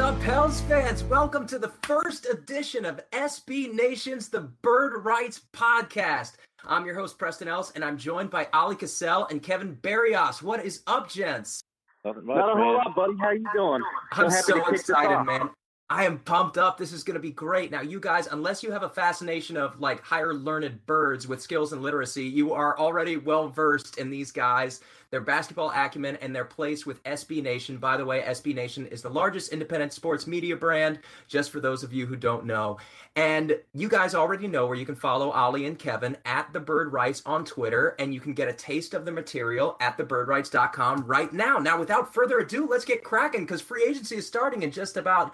up, Pels fans? Welcome to the first edition of SB Nation's The Bird Writes Podcast. I'm your host, Preston Ellis, and I'm joined by Ali Cassell and Kevin Barrios. What is up, gents? Not a whole lot, buddy. How you doing? I'm so excited, man. I am pumped up. This is going to be great. Now, you guys, unless you have a fascination of like higher learned birds with skills and literacy, you are already well versed in these guys, their basketball acumen, and their place with SB Nation. By the way, SB Nation is the largest independent sports media brand, just for those of you who don't know. And you guys already know where you can follow Ali and Kevin at The Bird Writes on Twitter, and you can get a taste of the material at thebirdwrites.com right now. Now, without further ado, let's get cracking because free agency is starting in just about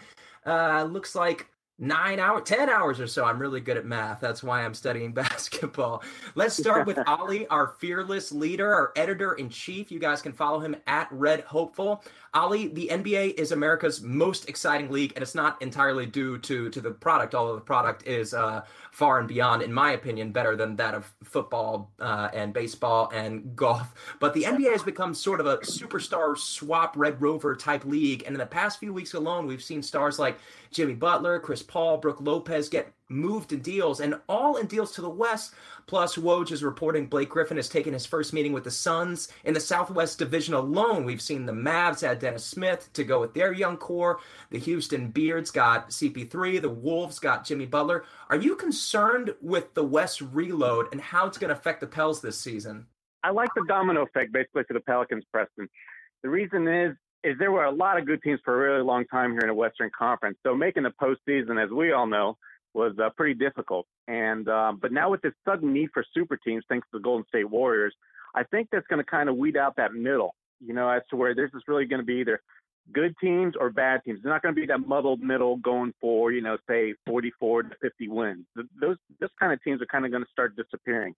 looks like 10 hours or so. I'm really good at math. That's why I'm studying basketball. Let's start with Ali, our fearless leader, our editor-in-chief. You guys can follow him at Red Hopeful. Ali, the NBA is America's most exciting league, and it's not entirely due to the product, although the product is far and beyond, in my opinion, better than that of football and baseball and golf. But the NBA has become sort of a superstar swap Red Rover type league, and in the past few weeks alone, we've seen stars like Jimmy Butler, Chris Paul, Brook Lopez get moved in deals, and all in deals to the West. Plus, Woj is reporting Blake Griffin has taken his first meeting with the Suns. In the Southwest Division alone, we've seen the Mavs add Dennis Smith to go with their young core. The Houston Beards got CP3. The Wolves got Jimmy Butler. Are you concerned with the West reload and how it's going to affect the Pels this season? I like the domino effect basically for the Pelicans, Preston. The reason is there were a lot of good teams for a really long time here in the Western Conference. So making the postseason, as we all know, was pretty difficult. And but now with this sudden need for super teams, thanks to the Golden State Warriors, I think that's going to kind of weed out that middle, as to where this is really going to be either good teams or bad teams. It's not going to be that muddled middle going for, say 44 to 50 wins. Those kind of teams are kind of going to start disappearing.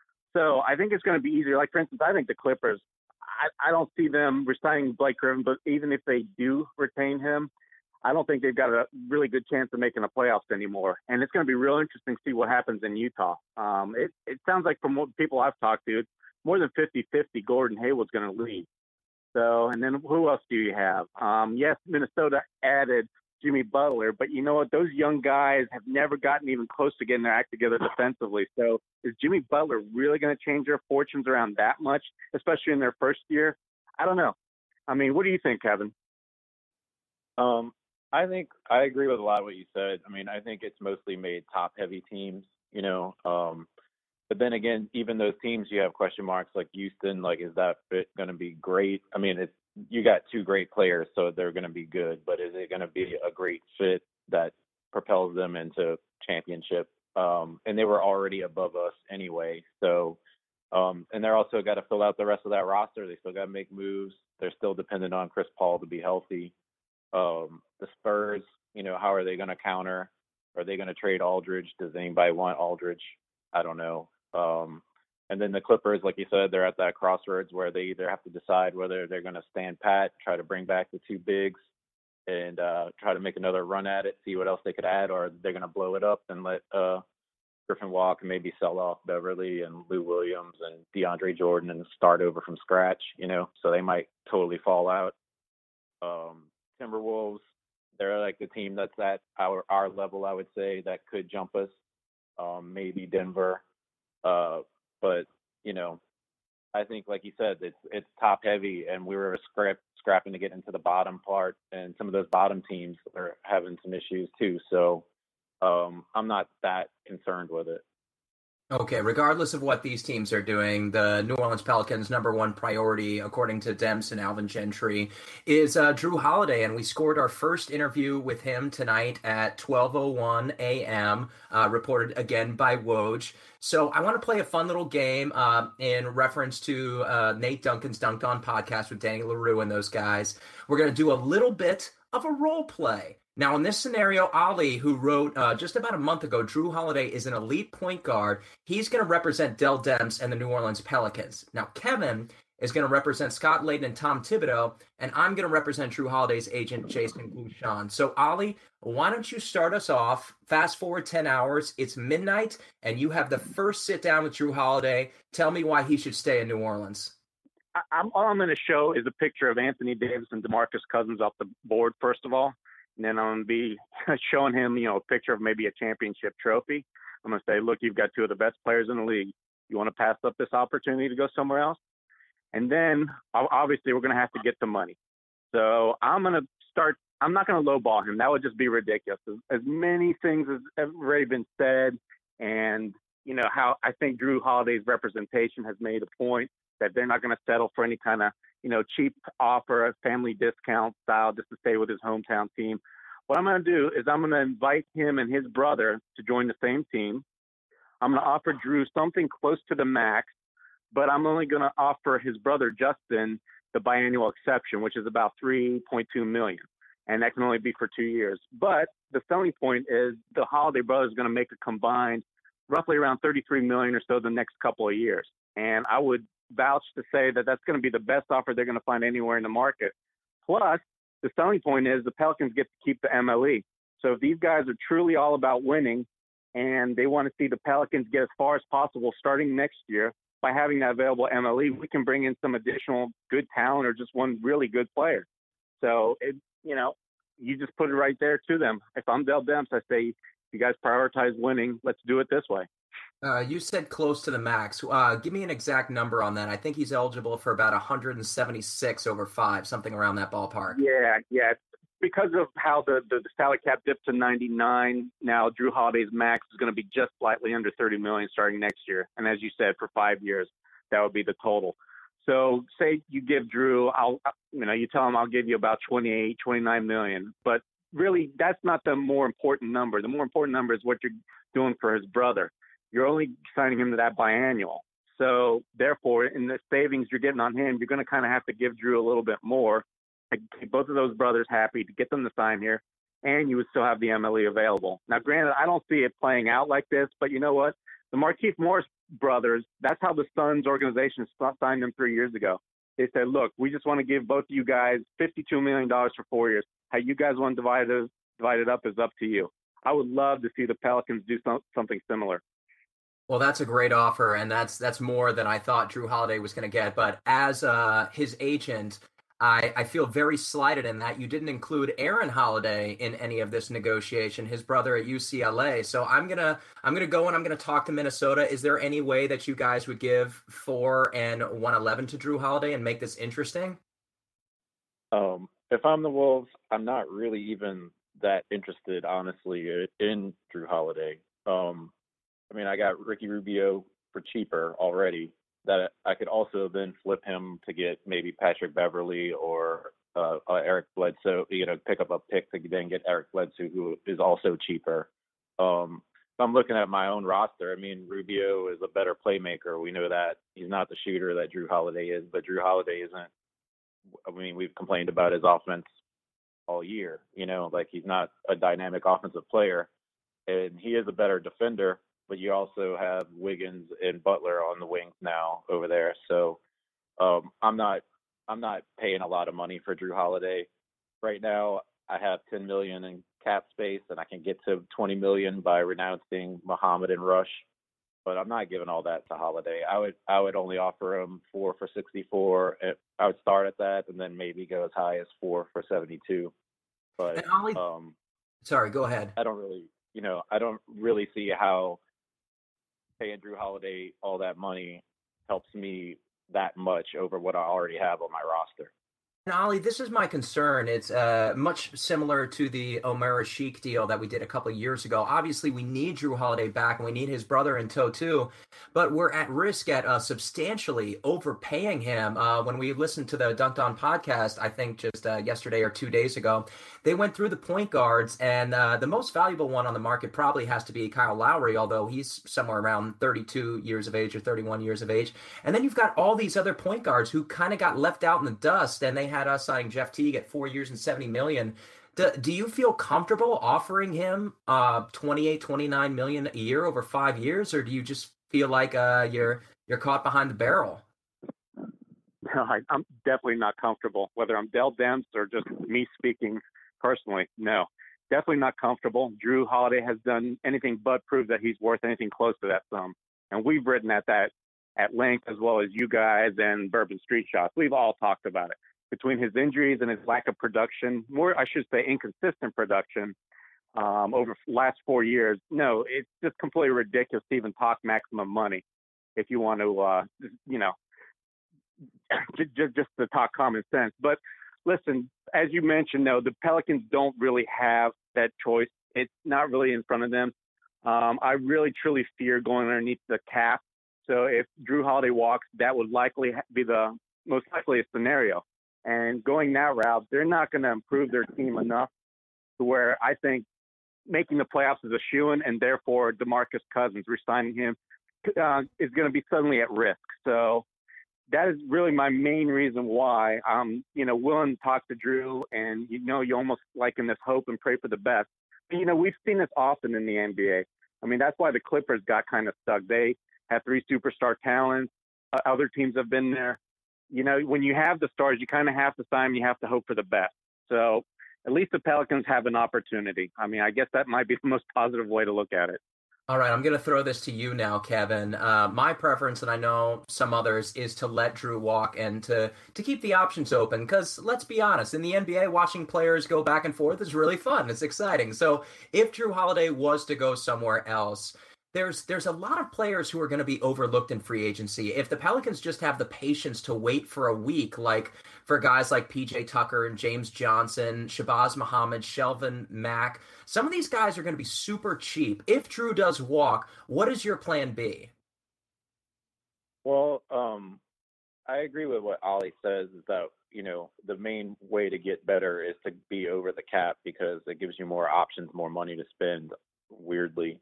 So I think it's going to be easier. Like, for instance, I think the Clippers, I don't see them resigning Blake Griffin, but even if they do retain him, I don't think they've got a really good chance of making the playoffs anymore. And it's going to be real interesting to see what happens in Utah. It sounds like from what people I've talked to, more than 50-50 Gordon Hayward's going to leave. So, and then who else do you have? Yes, Minnesota added Jimmy Butler, but you know what? Those young guys have never gotten even close to getting their act together defensively. So is Jimmy Butler really going to change their fortunes around that much, especially in their first year? I don't know. I mean, what do you think, Kevin? I think I agree with a lot of what you said. I mean, I think it's mostly made top-heavy teams, but then again, even those teams, you have question marks like Houston. Like, is that fit going to be great? I mean, you got two great players, so they're going to be good, but is it going to be a great fit that propels them into championship? And they were already above us anyway. So, and they're also got to fill out the rest of that roster. They still got to make moves. They're still dependent on Chris Paul to be healthy. The Spurs, how are they going to counter? Are they going to trade Aldridge? Does anybody want Aldridge? I don't know. And then the Clippers, like you said, they're at that crossroads where they either have to decide whether they're going to stand pat, try to bring back the two bigs, and try to make another run at it, see what else they could add, or they're going to blow it up and let Griffin walk and maybe sell off Beverly and Lou Williams and DeAndre Jordan and start over from scratch, so they might totally fall out. Timberwolves, they're like the team that's at our level, I would say, that could jump us. Maybe Denver. But, I think, like you said, it's top heavy, and we were scrapping to get into the bottom part, and some of those bottom teams are having some issues too. So I'm not that concerned with it. Okay, regardless of what these teams are doing, the New Orleans Pelicans' number one priority, according to Demps and Alvin Gentry, is Drew Holiday, and we scored our first interview with him tonight at 12:01 a.m., reported again by Woj. So I want to play a fun little game in reference to Nate Duncan's Dunked On podcast with Danny LaRue and those guys. We're going to do a little bit of a role play. Now, in this scenario, Ali, who wrote just about a month ago, Drew Holiday is an elite point guard. He's going to represent Dell Demps and the New Orleans Pelicans. Now, Kevin is going to represent Scott Layden and Tom Thibodeau, and I'm going to represent Drew Holiday's agent, Jason Glushon. So, Ali, why don't you start us off? Fast forward 10 hours. It's midnight, and you have the first sit down with Drew Holiday. Tell me why he should stay in New Orleans. All I'm going to show is a picture of Anthony Davis and DeMarcus Cousins off the board, first of all. And then I'm going to be showing him, a picture of maybe a championship trophy. I'm going to say, look, you've got two of the best players in the league. You want to pass up this opportunity to go somewhere else? And then obviously we're going to have to get the money. So I'm not going to lowball him. That would just be ridiculous. As many things as have already been said, and how I think Drew Holiday's representation has made a point that they're not going to settle for any kind of cheap offer, a family discount style, just to stay with his hometown team. What I'm going to do is I'm going to invite him and his brother to join the same team. I'm going to offer Drew something close to the max, but I'm only going to offer his brother Justin the biannual exception, which is about $3.2 million, and that can only be for 2 years. But the selling point is the Holiday brothers are going to make a combined roughly around $33 million or so the next couple of years, and I would vouch to say that that's going to be the best offer they're going to find anywhere in the market. Plus, the selling point is the Pelicans get to keep the MLE. So if these guys are truly all about winning and they want to see the Pelicans get as far as possible starting next year, by having that available MLE, we can bring in some additional good talent or just one really good player. So, you just put it right there to them. If I'm Dell Demps, I say, you guys prioritize winning. Let's do it this way. You said close to the max. Give me an exact number on that. I think he's eligible for about 176 over 5, something around that ballpark. Yeah. Because of how the salary cap dipped to 99, now Drew Holiday's max is going to be just slightly under 30 million starting next year. And as you said, for 5 years, that would be the total. So say you give Drew, you tell him I'll give you about 28, 29 million. But really, that's not the more important number. The more important number is what you're doing for his brother. You're only signing him to that biannual. So therefore, in the savings you're getting on him, you're going to kind of have to give Drew a little bit more to keep both of those brothers happy, to get them to sign here, and you would still have the MLE available. Now, granted, I don't see it playing out like this, but you know what? The Markieff Morris brothers, that's how the Suns organization signed them 3 years ago. They said, look, we just want to give both of you guys $52 million for 4 years. How you guys want to divide it up is up to you. I would love to see the Pelicans do something similar. Well, that's a great offer, and that's more than I thought Drew Holiday was going to get. But as his agent, I feel very slighted in that you didn't include Aaron Holiday in any of this negotiation, his brother at UCLA. So I'm gonna go and I'm gonna talk to Minnesota. Is there any way that you guys would give 4 and 111 to Drew Holiday and make this interesting? If I'm the Wolves, I'm not really even that interested, honestly, in Drew Holiday. I got Ricky Rubio for cheaper already, that I could also then flip him to get maybe Patrick Beverly or Eric Bledsoe, pick up a pick to then get Eric Bledsoe, who is also cheaper. If I'm looking at my own roster, Rubio is a better playmaker. We know that. He's not the shooter that Drew Holiday is, but Drew Holiday isn't. We've complained about his offense all year, he's not a dynamic offensive player, and he is a better defender. But you also have Wiggins and Butler on the wings now over there. So I'm not paying a lot of money for Drew Holiday. Right now, I have $10 million in cap space, and I can get to $20 million by renouncing Muhammad and Rush. But I'm not giving all that to Holiday. I would only offer him 4 for 64. I would start at that, and then maybe go as high as 4 for 72. But sorry, go ahead. I don't really see how paying Drew Holiday all that money helps me that much over what I already have on my roster. And Ollie, this is my concern. It's much similar to the Omer Asik deal that we did a couple of years ago. Obviously, we need Drew Holiday back, and we need his brother in tow too. But we're at risk at substantially overpaying him. When we listened to the Dunked On podcast, I think just yesterday or 2 days ago, they went through the point guards, and the most valuable one on the market probably has to be Kyle Lowry, although he's somewhere around 32 years of age or 31 years of age. And then you've got all these other point guards who kind of got left out in the dust, and they had us signing Jeff Teague at 4 years and $70 million. Do you feel comfortable offering him 28, 29 million a year over 5 years, or do you just feel like you're caught behind the barrel? No, I'm definitely not comfortable. Whether I'm Dell Demps or just me speaking personally, no, definitely not comfortable. Drew Holiday has done anything but prove that he's worth anything close to that sum, and we've written at length, as well as you guys and Bourbon Street Shots. We've all talked about it. between his injuries and his lack of production, more I should say inconsistent production over the last 4 years. No, it's just completely ridiculous to even talk maximum money if you want to, just to talk common sense. But listen, as you mentioned, no, the Pelicans don't really have that choice. It's not really in front of them. I really, truly fear going underneath the cap. So if Drew Holiday walks, that would likely be the most likely scenario. And going that route, they're not going to improve their team enough to where I think making the playoffs is a shoo-in, and therefore DeMarcus Cousins, resigning him, is going to be suddenly at risk. So that is really my main reason why I'm, willing to talk to Drew, and, you almost like in this hope and pray for the best. But, we've seen this often in the NBA. I mean, that's why the Clippers got kind of stuck. They have 3 superstar talents. Other teams have been there. When you have the stars, you kind of have to sign them. You have to hope for the best. So at least the Pelicans have an opportunity. I mean, I guess that might be the most positive way to look at it. All right, I'm going to throw this to you now, Kevin. My preference, and I know some others, is to let Drew walk and to keep the options open. Because let's be honest, in the NBA, watching players go back and forth is really fun. It's exciting. So if Drew Holiday was to go somewhere else, there's a lot of players who are going to be overlooked in free agency. If the Pelicans just have the patience to wait for a week, like for guys like PJ Tucker and James Johnson, Shabazz Muhammad, Shelvin Mack, some of these guys are going to be super cheap. If Drew does walk, what is your plan B? Well, I agree with what Ollie says, is that, the main way to get better is to be over the cap, because it gives you more options, more money to spend, weirdly.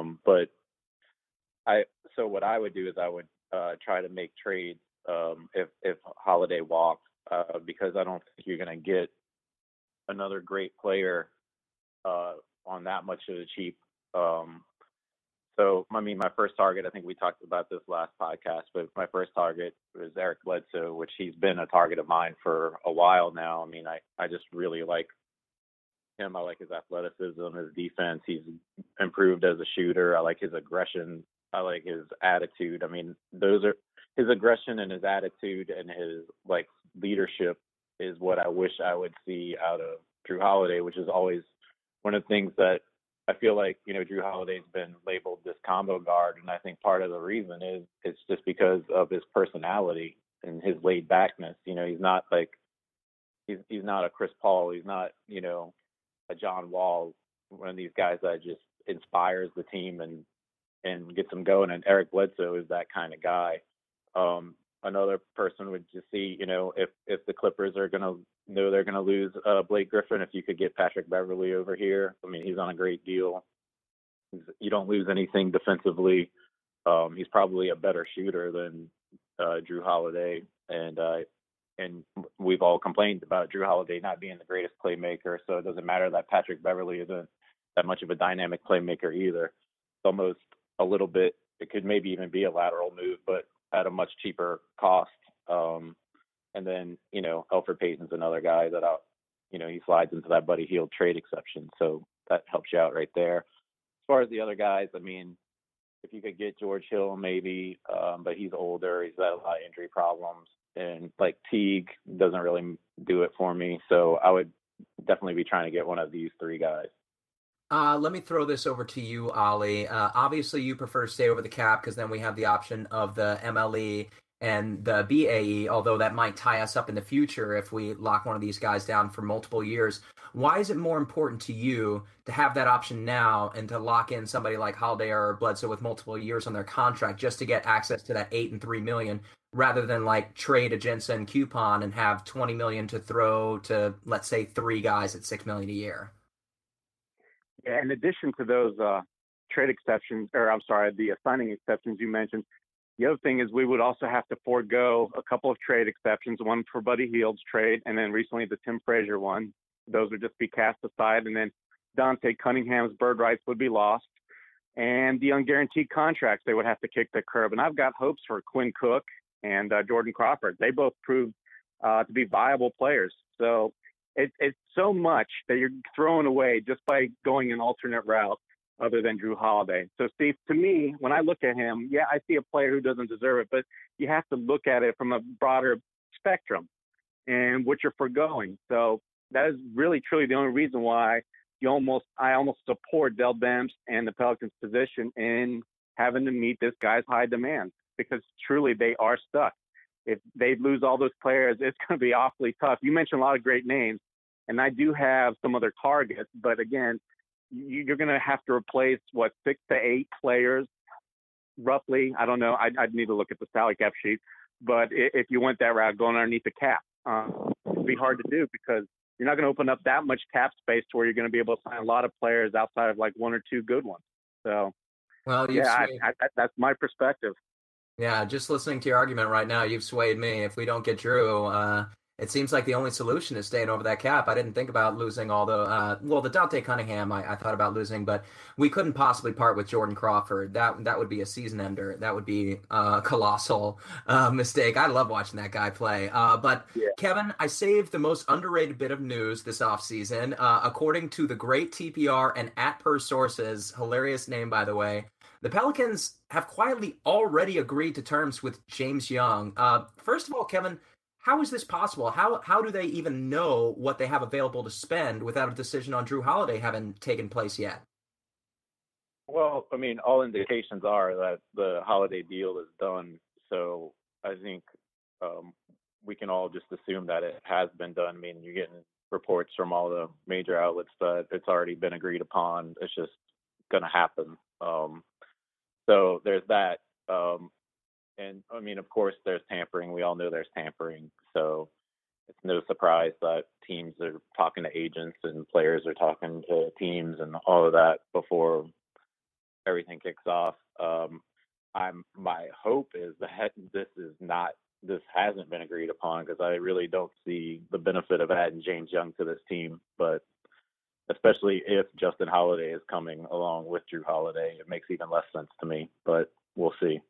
So what I would do is I would try to make trades if Holiday walks, because I don't think you're going to get another great player on that much of the cheap. So, I mean, my first target, I think we talked about this last podcast, but my first target was Eric Bledsoe, which he's been a target of mine for a while now. I mean, I just really like him. I like his athleticism, his defense. He's improved as a shooter. I like his aggression. I like his attitude. I mean, those are his aggression and his attitude and his leadership is what I wish I would see out of Drew Holiday, which is always one of the things that I feel like, Drew Holiday's been labeled this combo guard. And I think part of the reason is it's just because of his personality and his laid backness. He's not he's not a Chris Paul. He's not, a John Wall, one of these guys that just inspires the team and gets them going. And Eric Bledsoe is that kind of guy. Another person would just see, if the Clippers are going to know they're going to lose Blake Griffin, if you could get Patrick Beverley over here. I mean, he's on a great deal. You don't lose anything defensively. He's probably a better shooter than Drew Holiday. And we've all complained about Drew Holiday not being the greatest playmaker, so it doesn't matter that Patrick Beverley isn't that much of a dynamic playmaker either. It's almost a little bit, it could maybe even be a lateral move, but at a much cheaper cost. And then, Elfrid Payton's another guy that he slides into that Buddy Hield trade exception, so that helps you out right there. As far as the other guys, I mean, if you could get George Hill, maybe, but he's older. He's got a lot of injury problems. And Teague doesn't really do it for me. So I would definitely be trying to get one of these 3 guys. Let me throw this over to you, Ollie. Obviously, you prefer to stay over the cap because then we have the option of the MLE and the BAE, although that might tie us up in the future if we lock one of these guys down for multiple years. Why is it more important to you to have that option now and to lock in somebody like Holiday or Bledsoe with multiple years on their contract just to get access to that $8 and $3 million, rather than trade a Jensen coupon and have $20 million to throw to, let's say, 3 guys at $6 million a year? Yeah, in addition to those trade exceptions, the signing exceptions you mentioned, the other thing is we would also have to forego a couple of trade exceptions, one for Buddy Hield's trade, and then recently the Tim Frazier one. Those would just be cast aside, and then Dante Cunningham's bird rights would be lost. And the unguaranteed contracts, they would have to kick the curb. And I've got hopes for Quinn Cook and Jordan Crawford. They both proved to be viable players. So it's so much that you're throwing away just by going an alternate route other than Drew Holiday. So, Steve, to me, when I look at him, yeah, I see a player who doesn't deserve it, but you have to look at it from a broader spectrum. and what you're foregoing. So that is really truly the only reason why I almost support Dell Demps and the Pelicans' position in having to meet this guy's high demand, because truly they are stuck. If they lose all those players, it's going to be awfully tough. You mentioned a lot of great names, and I do have some other targets, but again, you're going to have to replace 6 to 8 players roughly. I don't know. I'd need to look at the salary cap sheet, but if you went that route, going underneath the cap, it'd be hard to do because you're not going to open up that much cap space to where you're going to be able to sign a lot of players outside of like 1 or 2 good ones. So, Well, that's my perspective. Yeah, just listening to your argument right now, you've swayed me. If we don't get Drew, it seems like the only solution is staying over that cap. I didn't think about losing all the Dante Cunningham I thought about losing, but we couldn't possibly part with Jordan Crawford. That would be a season ender. That would be a colossal mistake. I love watching that guy play. But yeah. Kevin, I saved the most underrated bit of news this offseason. According to the great TPR and @PerSources, hilarious name, by the way, the Pelicans have quietly already agreed to terms with James Young. First of all, Kevin, how is this possible? How do they even know what they have available to spend without a decision on Drew Holiday having taken place yet? Well, I mean, all indications are that the Holiday deal is done. So I think we can all just assume that it has been done. I mean, you're getting reports from all the major outlets that it's already been agreed upon. It's just going to happen. So there's that. And I mean, of course, there's tampering. We all know there's tampering. So it's no surprise that teams are talking to agents and players are talking to teams and all of that before everything kicks off. My hope is that this hasn't been agreed upon, because I really don't see the benefit of adding James Young to this team. But especially if Justin Holiday is coming along with Drew Holiday, it makes even less sense to me, but we'll see.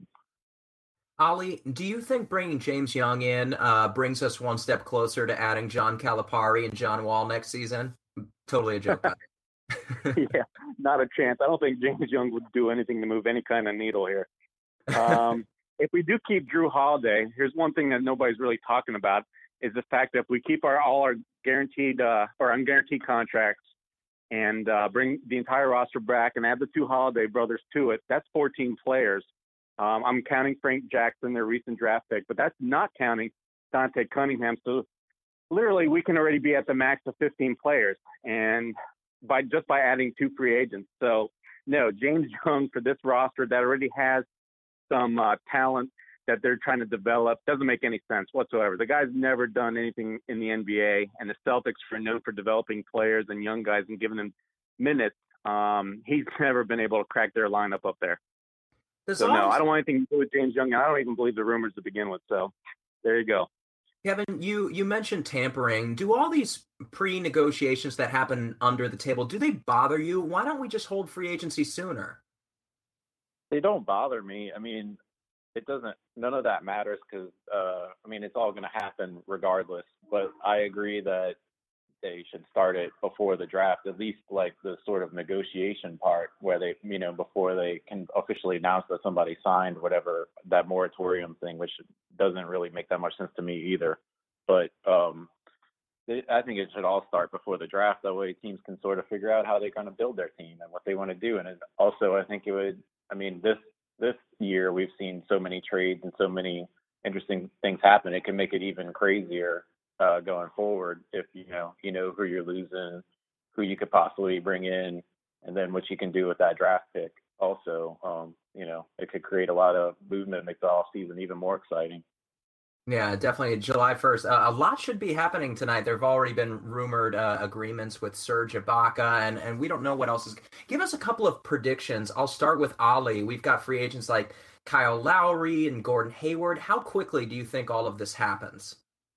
Ali, do you think bringing James Young in brings us one step closer to adding John Calipari and John Wall next season? Totally a joke. Yeah, not a chance. I don't think James Young would do anything to move any kind of needle here. If we do keep Drew Holiday, here's one thing that nobody's really talking about, is the fact that if we keep all our guaranteed or unguaranteed contracts and bring the entire roster back and add the 2 Holiday brothers to it, that's 14 players. I'm counting Frank Jackson, their recent draft pick, but that's not counting Dante Cunningham. So literally we can already be at the max of 15 players, and by adding 2 free agents. So no, James Young for this roster that already has some talent that they're trying to develop doesn't make any sense whatsoever. The guy's never done anything in the NBA, and the Celtics are known for developing players and young guys and giving them minutes. He's never been able to crack their lineup up there. So no, I don't want anything to do with James Young. I don't even believe the rumors to begin with. So there you go. Kevin, you mentioned tampering. Do all these pre-negotiations that happen under the table, do they bother you? Why don't we just hold free agency sooner? They don't bother me. I mean, none of that matters because, I mean, it's all going to happen regardless. But I agree that they should start it before the draft, at least like the sort of negotiation part where they, before they can officially announce that somebody signed whatever, that moratorium thing, which doesn't really make that much sense to me either. But I think it should all start before the draft. That way teams can sort of figure out how they're going to build their team and what they want to do. And also, I think it would, this year we've seen so many trades and so many interesting things happen. It can make it even crazier going forward if you know who you're losing, who you could possibly bring in, and then what you can do with that draft pick. Also, it could create a lot of movement, make the off season even more exciting. Yeah, definitely. July 1st. A lot should be happening tonight. There have already been rumored agreements with Serge Ibaka, and we don't know what else is. Give us a couple of predictions. I'll start with Ali. We've got free agents like Kyle Lowry and Gordon Hayward. How quickly do you think all of this happens?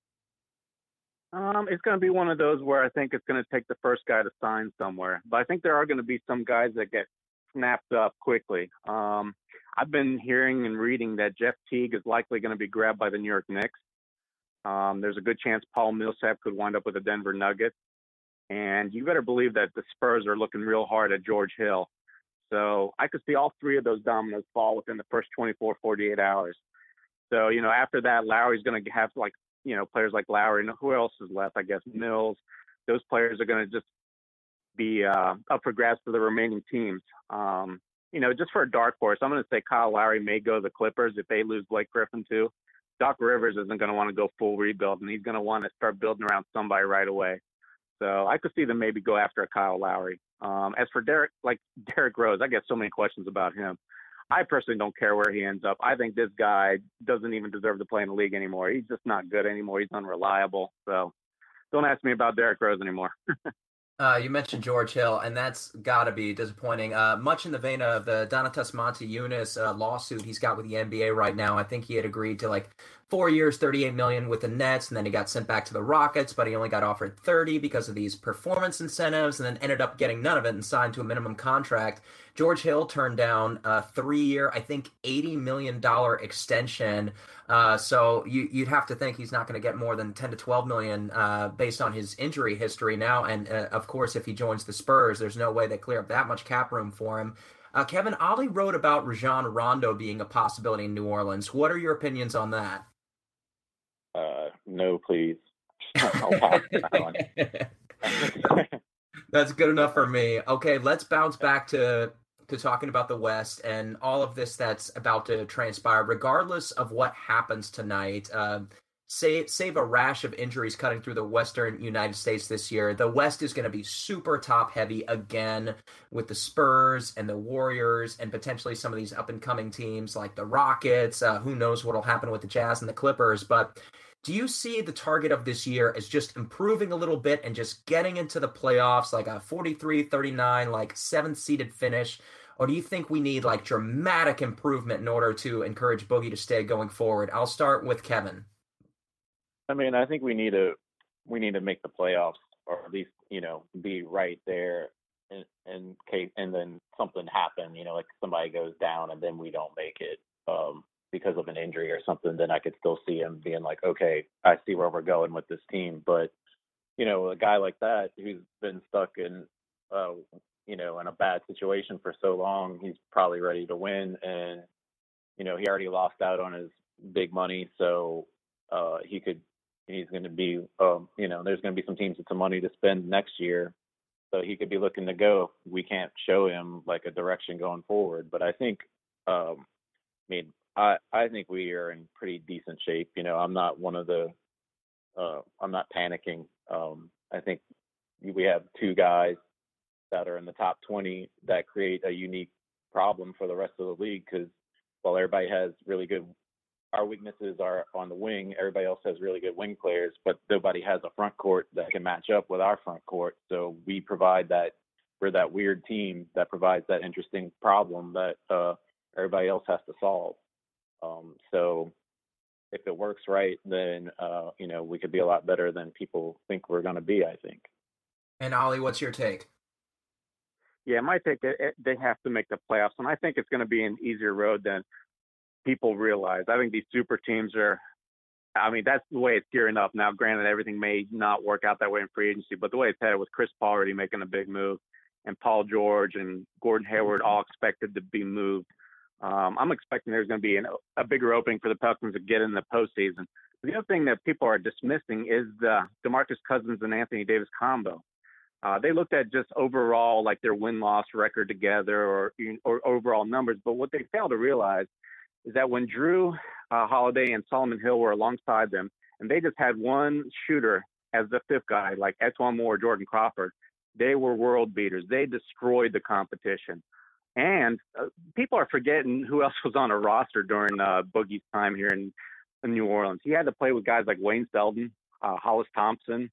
It's going to be one of those where I think it's going to take the first guy to sign somewhere. But I think there are going to be some guys that get snapped up quickly. I've been hearing and reading that Jeff Teague is likely going to be grabbed by the New York Knicks. There's a good chance Paul Millsap could wind up with the Denver Nuggets. And you better believe that the Spurs are looking real hard at George Hill. So I could see all 3 of those dominoes fall within the first 24, 48 hours. So, after that, Lowry's going to have like players like Lowry, and who else is left? I guess Mills. Those players are going to just be up for grabs for the remaining teams. Just for a dark horse, I'm going to say Kyle Lowry may go to the Clippers if they lose Blake Griffin too. Doc Rivers isn't going to want to go full rebuild, and he's going to want to start building around somebody right away. So I could see them maybe go after a Kyle Lowry. As for Derrick Rose, I get so many questions about him. I personally don't care where he ends up. I think this guy doesn't even deserve to play in the league anymore. He's just not good anymore. He's unreliable. So don't ask me about Derrick Rose anymore. You mentioned George Hill, and that's got to be disappointing. Much in the vein of the Donatas Motiejunas lawsuit he's got with the NBA right now. I think he had agreed to 4 years, $38 million with the Nets, and then he got sent back to the Rockets, but he only got offered 30 because of these performance incentives, and then ended up getting none of it and signed to a minimum contract. George Hill turned down a 3-year, I think $80 million extension. So you'd have to think he's not going to get more than 10 to 12 million based on his injury history now. And of course, if he joins the Spurs, there's no way they clear up that much cap room for him. Kevin, Ollie wrote about Rajon Rondo being a possibility in New Orleans. What are your opinions on that? No, please. I'll pass that one. That's good enough for me. Okay, let's bounce back to talking about the West and all of this that's about to transpire. Regardless of what happens tonight, save a rash of injuries cutting through the Western United States this year, the West is going to be super top heavy again with the Spurs and the Warriors and potentially some of these up and coming teams like the Rockets. Who knows what will happen with the Jazz and the Clippers, but do you see the target of this year as just improving a little bit and just getting into the playoffs, like a 43-39, seventh seeded finish? Or do you think we need dramatic improvement in order to encourage Boogie to stay going forward? I'll start with Kevin. I mean, I think we need to make the playoffs, or at least be right there in case, and then something happen, like somebody goes down and then we don't make it because of an injury or something. Then I could still see him being like, okay, I see where we're going with this team. But a guy like that who's been stuck in in a bad situation for so long, he's probably ready to win, and he already lost out on his big money, so he's going to be there's going to be some teams with some money to spend next year, so he could be looking to go. We can't show him a direction going forward, but I think I think we are in pretty decent shape. I'm not one of the I'm not panicking. I think we have two guys that are in the top 20 that create a unique problem for the rest of the league, because while everybody has really good, our weaknesses are on the wing, everybody else has really good wing players, but nobody has a front court that can match up with our front court. So we provide that, we're that weird team that provides that interesting problem that everybody else has to solve. So if it works right, then we could be a lot better than people think we're going to be, I think. And Ollie, what's your take? Yeah, my take, they have to make the playoffs, and I think it's going to be an easier road than people realize. I think these super teams that's the way it's gearing up now. Granted, everything may not work out that way in free agency, but the way it's headed with Chris Paul already making a big move and Paul George and Gordon Hayward all expected to be moved, I'm expecting there's going to be a bigger opening for the Pelicans to get in the postseason. The other thing that people are dismissing is the DeMarcus Cousins and Anthony Davis combo. They looked at just overall their win-loss record together or overall numbers, but what they failed to realize is that when Drew Holiday and Solomon Hill were alongside them, and they just had one shooter as the fifth guy, like Etuan Moore, Jordan Crawford, they were world beaters. They destroyed the competition. And people are forgetting who else was on a roster during Boogie's time here in New Orleans. He had to play with guys like Wayne Selden, Hollis Thompson,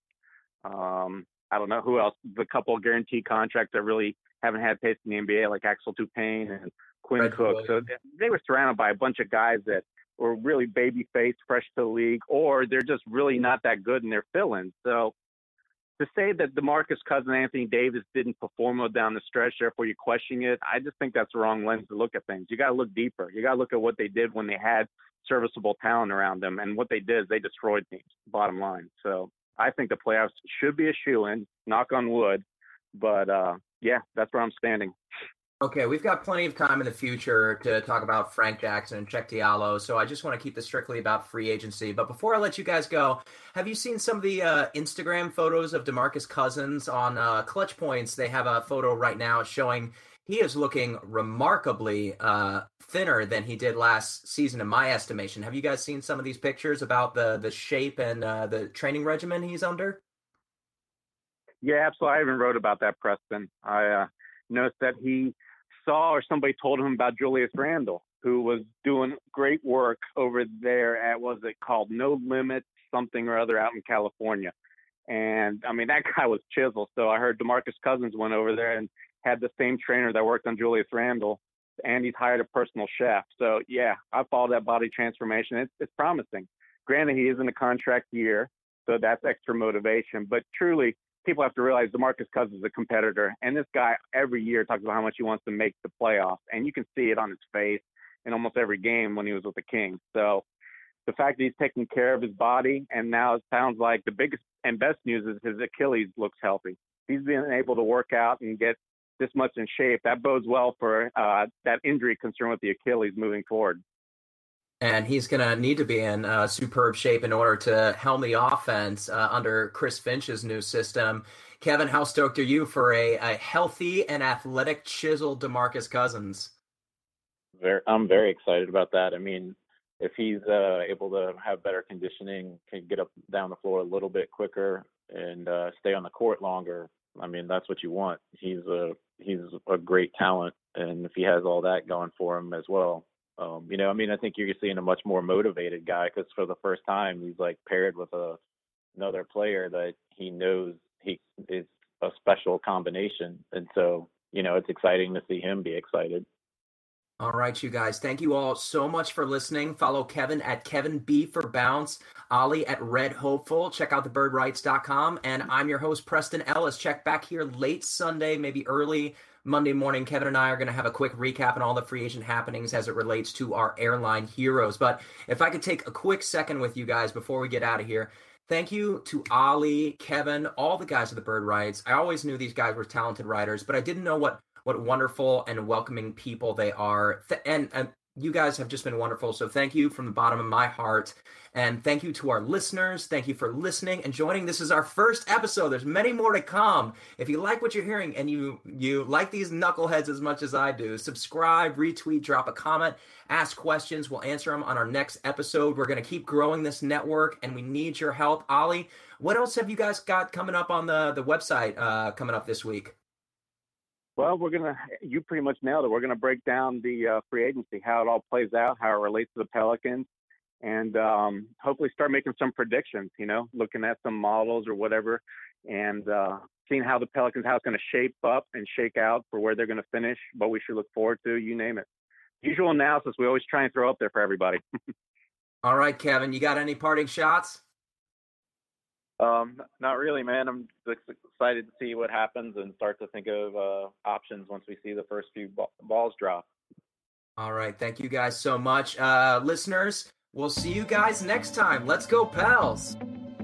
I don't know who else, the couple of guaranteed contracts that really haven't had taste in the NBA, like Axel Toupane and Quinn Cook. So they were surrounded by a bunch of guys that were really baby-faced, fresh to the league, or they're just really not that good in their fill-ins. So to say that DeMarcus Cousins, Anthony Davis didn't perform well down the stretch, therefore you question it, I just think that's the wrong lens to look at things. You got to look deeper. You got to look at what they did when they had serviceable talent around them, and what they did is they destroyed teams, bottom line. So I think the playoffs should be a shoo-in, knock on wood. But, yeah, that's where I'm standing. Okay, we've got plenty of time in the future to talk about Frank Jackson and Check Diallo, so I just want to keep this strictly about free agency. But before I let you guys go, have you seen some of the Instagram photos of DeMarcus Cousins on Clutch Points? They have a photo right now showing he is looking remarkably thinner than he did last season, in my estimation. Have you guys seen some of these pictures about the shape and the training regimen he's under? Yeah, absolutely. I even wrote about that, Preston. I noticed that he saw or somebody told him about Julius Randle, who was doing great work over there at, what was it called, No Limit something or other out in California. And I mean, that guy was chiseled. So I heard DeMarcus Cousins went over there and had the same trainer that worked on Julius Randle, and he's hired a personal chef. So yeah, I followed that body transformation. It's promising. Granted, he is in a contract year, so that's extra motivation. But truly, people have to realize DeMarcus Cousins is a competitor, and this guy every year talks about how much he wants to make the playoffs, and you can see it on his face in almost every game when he was with the Kings. So the fact that he's taking care of his body, and now it sounds like the biggest and best news is his Achilles looks healthy. He's been able to work out and get this much in shape. That bodes well for that injury concern with the Achilles moving forward. And he's going to need to be in superb shape in order to helm the offense under Chris Finch's new system. Kevin, how stoked are you for a healthy and athletic, chiseled DeMarcus Cousins? I'm very excited about that. I mean, if he's able to have better conditioning, can get up down the floor a little bit quicker, and stay on the court longer, I mean, that's what you want. He's a great talent, and if he has all that going for him as well. I mean, I think you're seeing a much more motivated guy, because for the first time, he's like paired with another player that he knows he is a special combination. And so, it's exciting to see him be excited. All right, you guys. Thank you all so much for listening. Follow Kevin at Kevin B for Bounce, Ollie at Red Hopeful. Check out thebirdrights.com. And I'm your host, Preston Ellis. Check back here late Sunday, maybe early Monday morning. Kevin and I are going to have a quick recap on all the free agent happenings as it relates to our airline heroes. But if I could take a quick second with you guys before we get out of here. Thank you to Ollie, Kevin, all the guys at the Bird Rights. I always knew these guys were talented writers, but I didn't know what wonderful and welcoming people they are. And you guys have just been wonderful. So thank you from the bottom of my heart. And thank you to our listeners. Thank you for listening and joining. This is our first episode. There's many more to come. If you like what you're hearing and you like these knuckleheads as much as I do, subscribe, retweet, drop a comment, ask questions. We'll answer them on our next episode. We're going to keep growing this network, and we need your help. Ollie, what else have you guys got coming up on the website coming up this week? Well, you pretty much nailed it. We're going to break down the free agency, how it all plays out, how it relates to the Pelicans, and hopefully start making some predictions, looking at some models or whatever, and seeing how the Pelicans, how it's going to shape up and shake out for where they're going to finish, what we should look forward to, you name it. Usual analysis we always try and throw up there for everybody. All right, Kevin, you got any parting shots? Not really, man. I'm excited to see what happens and start to think of options once we see the first few balls drop. All right. Thank you guys so much. Listeners, we'll see you guys next time. Let's go, Pels.